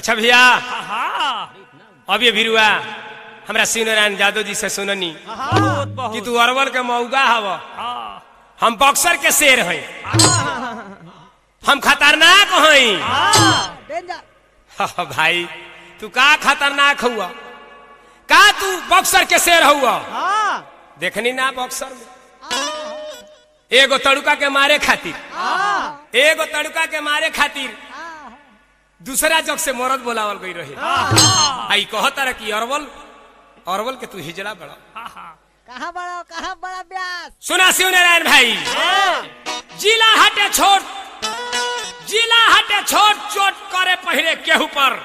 अच्छा भैया अब ये भिरुआ हमरा शिवनारायण यादव जी से सुननी कि तू अरवल के मऊगा हव, हम बक्सर के शेर हैं, हम खतरनाक हैं। भाई तू का खतरनाक हुआ, का तू बक्सर के शेर हुआ? देखनी ना बक्सर में एगो तड़ुका के मारे खातिर, एगो तड़ुका के मारे खातिर दूसरा जग से मरद बोलावल गई रहे। आई कहता रहा कि अरवल अरवल के तू हिजड़ा बड़ा, कहाँ बड़ा ब्यास। सुना शिवनारायण भाई, जिला हटे छोट, जिला हटे छोट चोट करे पहले केहू पर,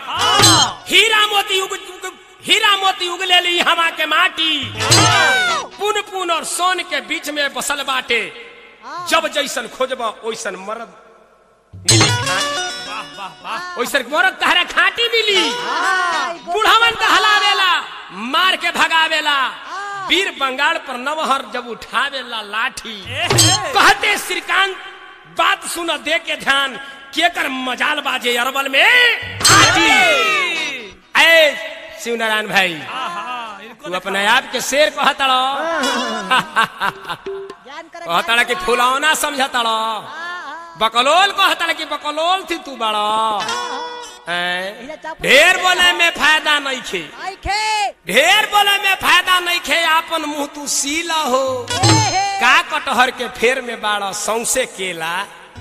हीरा मोती उगले ली हमा के माटी, पुन पुन और सोन के बीच में बसल बाटे, जब जैसन खोजबा ओइसन मरद मिली, ओइसन मरद तहरा खाटी मिली। बुढ़ावन हलावेला मार के भगावेला, वीर बंगाल पर नवहर जब उठावेला लाठी, कहते श्रीकांत बात सुन दे के ध्यान, केकर मजाल बाजे अरवल में आजी। ऐ शिवनारायण भाई तू अपने आप के शेर कहतड़ो, कहतड़ा कि फुलौना समझतड़ो, बकलोल कहतड़ा कि बकलोल थी तू बड़ा। ढेर बोले में फायदा नहीं खे, ढेर बोले में फायदा नहीं खे, आपन मुंह तू सीला हो, का कटहर के फेर में बाड़ा सौसे केला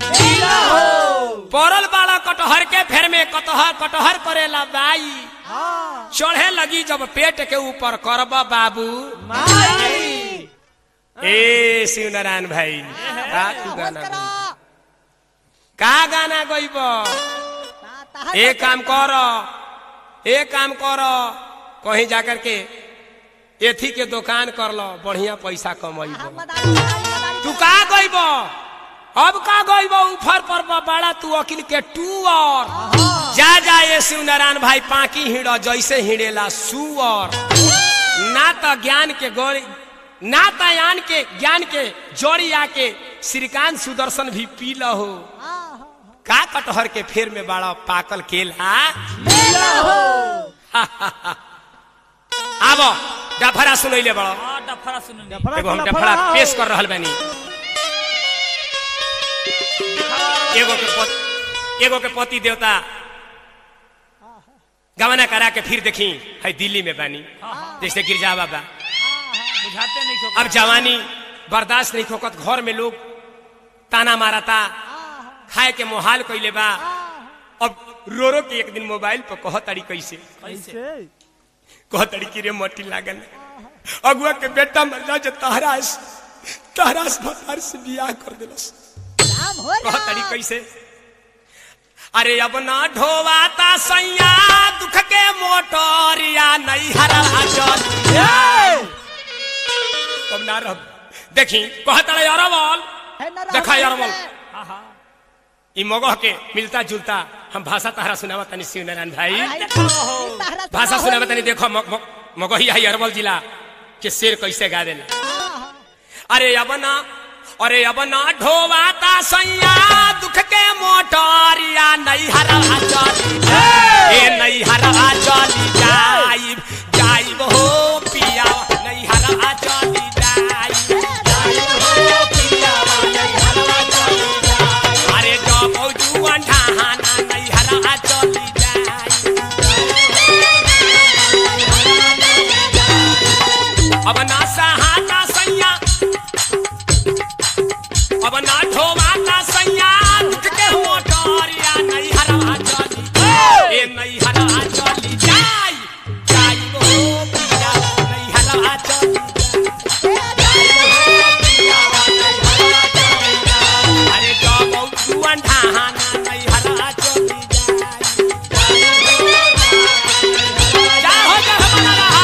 परल बाड़ा, कटहर के फेर में कटहर कटहर करेला बाई, चढ़े लगी जब पेट के ऊपर करबा बाबू। ए शिवनारायण भाई का गाना गईब? एक काम करो, एक काम करो, कहीं जाकर के एथी के दुकान कर लो, बढ़िया पैसा कमाई। तू का गईब? अब का गईब? ऊपर पर बड़ा तू अकिल के टूअर, जा जा ये शिवनारायण भाई पाकी हिड़ो जैसे हिड़ेला सुअर, ना तो ज्ञान के गौरी, ना तो यान के ज्ञान के जोड़ी आके श्रीकांत सुदर्शन भी पी लो, का कटहर के फेर में बड़ा पाकल केला। आबो डफरा सुनैले बड़ा, डफरा सुन, एगो हम डफरा पेश कर रहल बानी। एगो के पति देवता गवना करा के फिर देखी है दिल्ली में बानी, जैसे गिरजा बाबा, बुझाते नहीं, अब जवानी बर्दाश्त नहीं होकत, घर में लोग ताना मारता, खाए के मोहाल कइले बा। अब रो रो के एक दिन मोबाइल पर कहतड़ी, कैसे कहतड़ी कि रे मटी लागल, अगुआ के बेटा मर जा, तहरास भतार से बियाह कर देलस। कहतड़ी कैसे? अरे अब ना ढोवाता सैया दुख के मोटरिया नहीं हरा चल, अब ना रह देखी कहतड़े अरवल, देखा अरवल ई मगह के मिलता जुलता हम भाषा तहरा सुनावा तनी शिवनारायण भाई, भाषा सुनावा तनी। देखो मगही है अरवल जिला के शेर कैसे गा देला। अरे अब ना ढोवाता सैया दुख के मोटरिया नहीं हरा चली, ए नहीं हरा चली जाइब जाइब हो पिया, नहीं हरा चली जाइब जाइब हो पिया, नहीं हरा चली जाइब, अरे डबौ जुआन ढाहाना नहीं हरा चली जाइब। अब ना सहाता सैया, अब ना ढोवाता सैया दुख के मोटरिया नहीं हरा चली, ए नहीं हरा चली जाई जाई हो पिया, नहीं हरा चली जाई, अरे डबौ जुआन ढाहाना नहीं हरा चली जाई, जा हो जा बना रहा।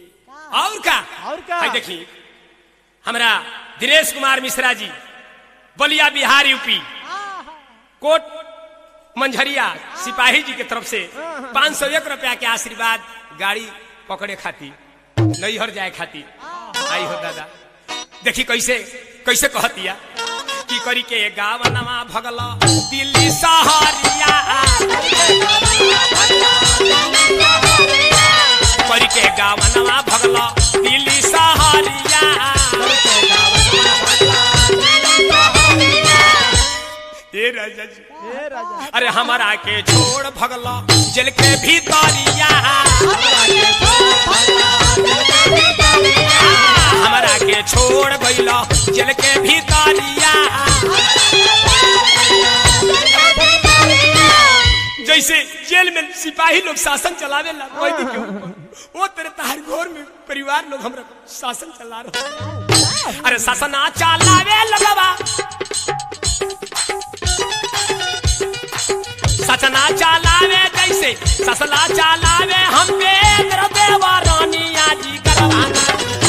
देखी हमरा दिनेश कुमार मिश्रा जी बलिया बिहार यूपी कोट मंझरिया सिपाही जी के तरफ से 501 रुपया के आशीर्वाद गाड़ी पकड़े खाती नैहर जाए खाती आई हो दादा। देखी कैसे कैसे कहतिया की करी के गावनमा भगल दिल्ली सहरिया करी के गावनमा भगल दिल्ली सहरिया ए राजा जी अरे हमारा के छोड़ भगल जेल के भीतरिया हमारा के छोड़ गइल जेल के भीतरिया जैसे जेल में सिपाही लोग शासन चलावे ला वो तेरे तहार घर में परिवार लोग हमरा शासन चला रहे। अरे शासन चलावे लगवा सचना चलावे जैसे ससला चलावे हम पे देवा रानिया जी करवाना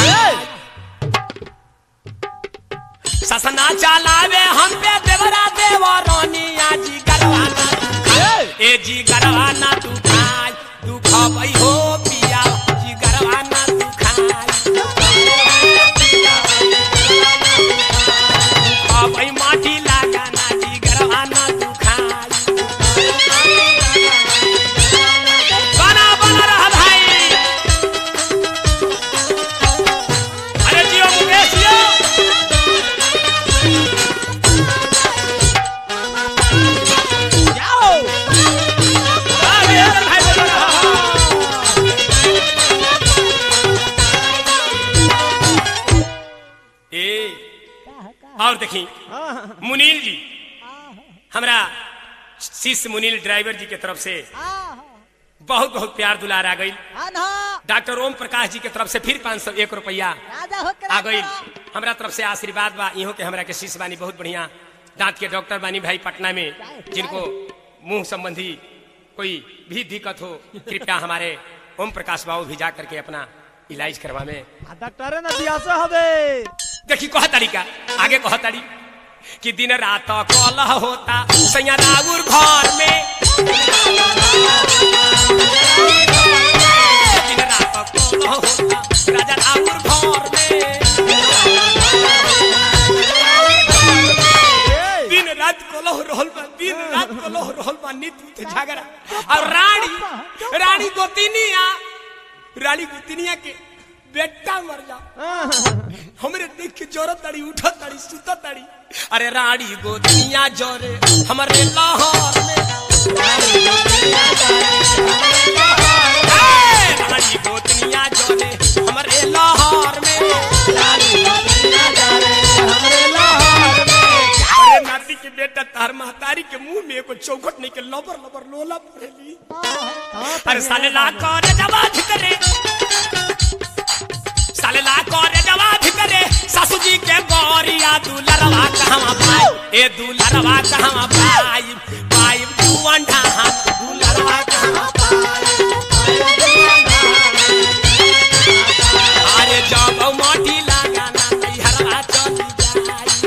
ससना चलावे हम पे देवा रानिया जी करवाना ए जी करवाना तू खाई तू खाई हो पिया जी करवाना तू खाई माटी लगाना जी करवाना तू और देखी मुनील जी हमरा शिष्य मुनील ड्राइवर जी के तरफ से बहुत बहुत प्यार दुलार आ गई। डॉक्टर ओम प्रकाश जी के तरफ से फिर 501 रुपया आ गई। हमरा तरफ से आशीर्वाद बा इहो के हमरा के शिष्य बानी बहुत बढ़िया दांत के डॉक्टर बानी भाई पटना में जिनको मुंह संबंधी कोई भी दिक्कत हो कृपया हमारे ओम प्रकाश बाबू भी जा करके अपना इलाज करवा में डॉक्टर ने दिया से हवे। देखी कह तरीका आगे कह तारी कि दिन रात कलह होता सैया राउर घर में दिन रात कलह होता राजा राउर घर में दिन रात कलह रहल बा दिन रात कलह रहल बा नित झगड़ा और रानी गोतिनिया के बेटा मर जा हमरे देख के जोरत ताड़ी उठत ताड़ी सुतत ताड़ी। अरे रानी गोतिनिया जोरे हमरे लाहौर में रानी गोतिनिया जोरे हमरे लाहौर में अरे नाती के बेटा तार महतारी के मुंह में एगो चौखट नहीं के लबर लबर लोला पड़ेली। अरे साले ला कर जवाब करे साले ला करे जवाब करे सासू जी के गोरिया दुलरवा कहवा पाई ए दुलरवा कहवा पाई पाई तू अंडा दुलरवा कहवा पाई अरे जब मोटी लगाना हरवा चली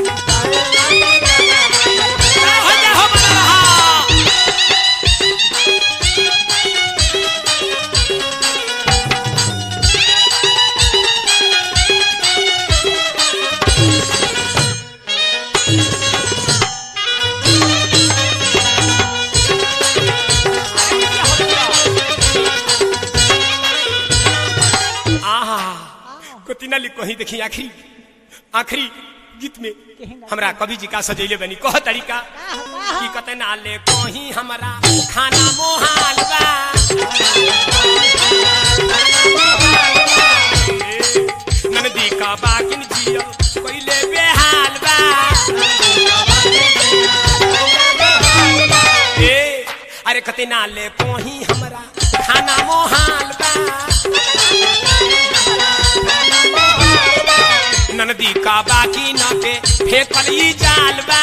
जाई हो बना कोतिनाली कहीं देखी आखिरी गीत में हमरा कवि जी का सजैले बनी कह तरीका कि कते नाले कहीं हमरा खाना मोहाल बा ननदी का बाकिन जियो कोइले बेहाल बा ए अरे कते नाले कहीं हमरा खाना मोहाल बा ननदी का बाकी न पे फेंकली जाल बा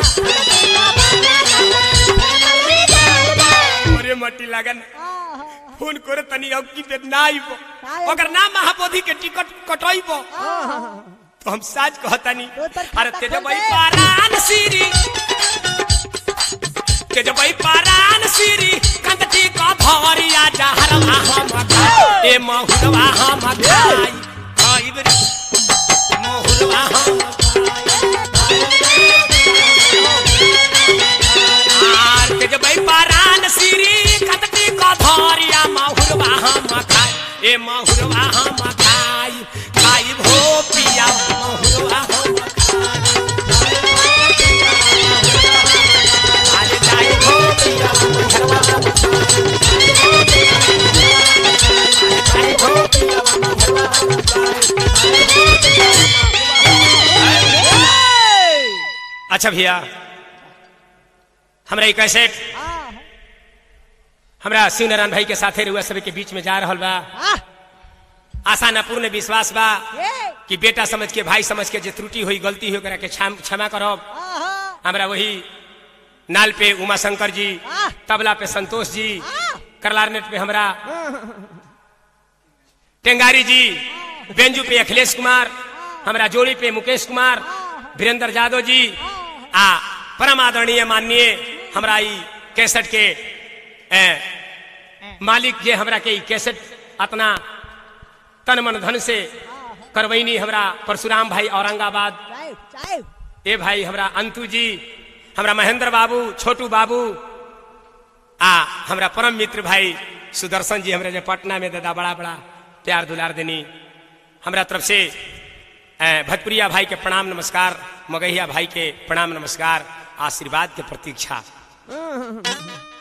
अरे मट्टी लगन फोन करे तनी अब की पे ना आइबो अगर ना महाबोधि के टिकट कटइबो तो हम साज कहतानी तो तर अरे खाता तेज खोल भाई दे। पारान सीरी तेज भाई पारान सीरी कंदटी का भरिया जहरवा हम खाई ए महुरवा हम खाई खाई रे महुरवा हम आर तेज भाई पारान सीरी कंदटी का भरिया महुरवा हम खाई ए महुरवा हम खाई खाई भो पिया महुरवा हम आज जाई भो पिया महुरवा हम जाई भो पिया महुरवा अच्छा भैया हमरा एक कैसेट हाँ हमरा शिव नारायण भाई के साथे रुआ सभी के बीच में जा रहल बा हाँ आशा न पूर्ण विश्वास बा ये कि बेटा समझ के भाई समझ के जे त्रुटि हुई गलती हुई ओकरा के क्षमा करब हाँ हमरा वही नाल पे उमा शंकर जी हाँ। तबला पे संतोष जी हाँ। करलारनेट पे हमरा टेंगारी जी बेंजू पे अखिलेश कुमार हमरा जोड़ी पे मुकेश कुमार वीरेंद्र यादव जी आ परम आदरणीय माननीय हमरा ई कैसेट के मालिक जे हमरा के ई कैसेट अपना तन मन धन से करवैनी हमरा परशुराम भाई औरंगाबाद चाय चाय ए भाई हमरा अंतु जी हमरा महेंद्र बाबू छोटू बाबू आ हमरा परम मित्र भाई सुदर्शन जी हमरा जे पटना में दादा बड़ा बड़ा प्यार दुलार देनी हमरा तरफ से भतपुरिया भाई के प्रणाम नमस्कार मगहिया भाई के प्रणाम नमस्कार आशीर्वाद के प्रतीक्षा